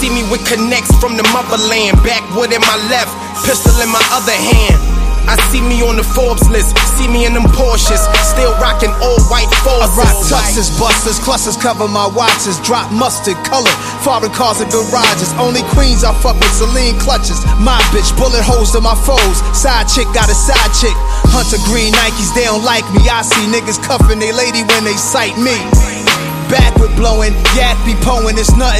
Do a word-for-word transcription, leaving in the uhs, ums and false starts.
see me with connects from the motherland. Backwood in my left, pistol in my other hand. I see me on the Forbes list, see me in them Porsches, still rocking old white Forbes. I rock tuxes, busters, clusters cover my watches, drop mustard color, foreign cars and garages. Only queens I fuck with, Celine clutches. My bitch, bullet holes to my foes. Side chick got a side chick. Hunter green Nikes, they don't like me. I see niggas cuffing they lady when they sight me. Back with blowing, yak be poing, it's nothing.